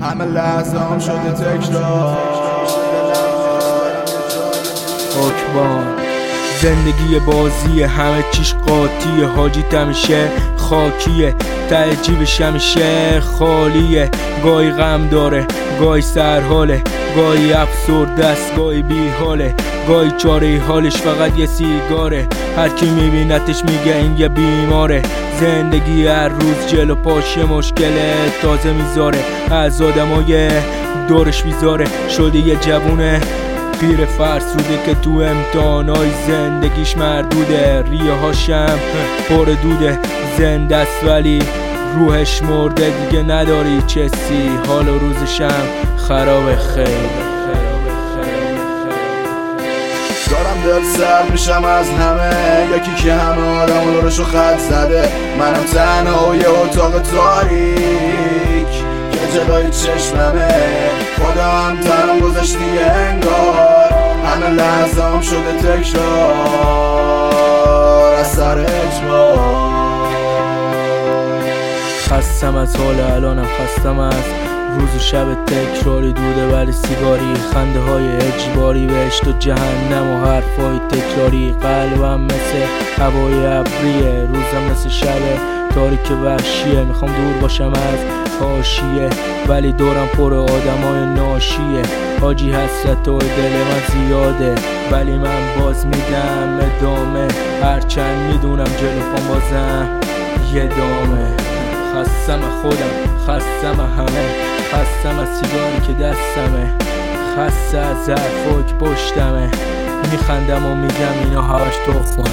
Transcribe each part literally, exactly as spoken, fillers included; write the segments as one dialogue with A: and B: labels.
A: همه لحظه هم شده تکرار.
B: حکمان زندگی بازیه، همه چیش قاطیه. حاجی همیشه خاکیه، ته جیبش همیشه خالیه. گاهی غم داره، گاهی سرحاله، گاهی افسرده است، گاهی بی حاله، گاهی چاره حالش فقط یه سیگاره. هر کی میبینتش میگه این یه بیماره. زندگی هر روز جلو پاش مشکله تازه میذاره، از آدمای دورش بیزاره. شده یه جوونه پیر فرسوده که تو امتحانای زندگیش مردوده. ریه هاشم پر دوده، زنده است ولی روحش مرده. دیگه نداری چسی، حال و روزشم خراب خیلی.
A: دارم دل سر میشم از همه، یکی که همه آدم رو خط زده. منم تنها و یه اتاق تاریک که جلوی چشممه. خودم تنم گذاشتی انگار، همه لحظه هم شده تکرار از سر اجبار.
B: خستم از حال الانم، خستم از روز و شب تکراری. دوده ولی سیگاری، خنده های اجباری، بهشت و جهنم و حرفای تکراری. قلبم مثل هوای ابریه، روزم مثل شب تاریک وحشیه. میخوام دور باشم از حاشیه ولی دورم پر آدمای ناشیه. حاجی حسرت و دل من زیاده ولی من باز میدم ادامه. هرچند میدونم جلو پام بازم یه دامه. خستم خودم، خستم همه، خستم از سیگاری که دستمه، خسته از حرفا که پشتمه. میخندم و میگم اینا همش تخمه.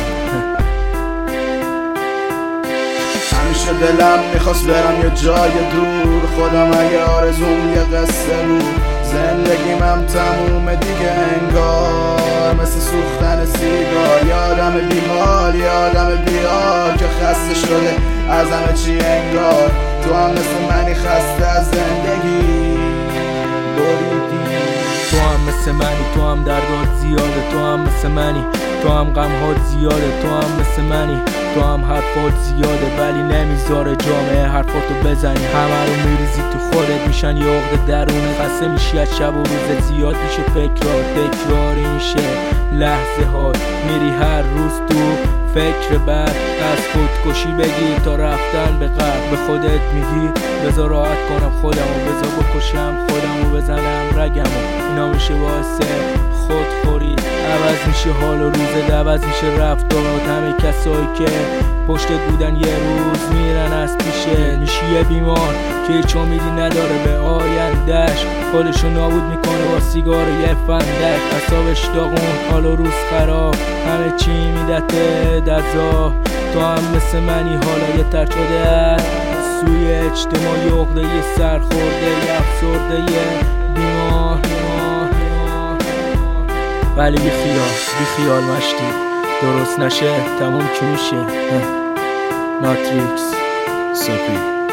A: همیشه دلم میخواست برم یه جای دور، خودم اگه آرزوم یه قصه بود. زندگیم هم تمومه دیگه انگار، مثل سوختن سیگار. یادم بیحال، یادم بیحال که خسته شده از همه چی انگار. تو هم مثل منی خسته از زندگی بریدی.
B: تو هم مثل منی، تو هم دردات زیاده. تو هم مثل منی، تو هم غمهات زیاده. تو هم مثل منی، تو هم حرفات زیاده ولی نمیذاره جامعه حرفاتو بزنی. همه رو میریزی تو خودت، میشن یه عقده درونه. خسته میشی از شب و روز، زیاد میشه فکرات، تکراری میشه لحظه ها. میری هر روز تو فکر بد، از خودکشی بگیر تا رفتن به قبر. به خودت میگی بذار راحت کنم خودمو، بذار بکشم خودمو، بزنم رگمو. اینا میشه باعث خودخوری، عوض میشه حال و روزت، عوض میشه رفتارات. همه کسایی که پشتت بودن یه روز میرن از پیشه. میشی یه بیمار که هیچ امیدی نداره به آیندهش، خودشو نابود میکنه با سیگار و یه فندک. اعصابش داغون، حال و روز خراب، همه چی میدته دزا. تو هم مثل منی، حالا یه تر شده سوی اجتماعی، عقده یه سرخورده، یه افسرده، یه بیمار. ولی بی خیال، بی خیال مشتی، درست نشه تموم که میشه. ناتریکس
A: سپی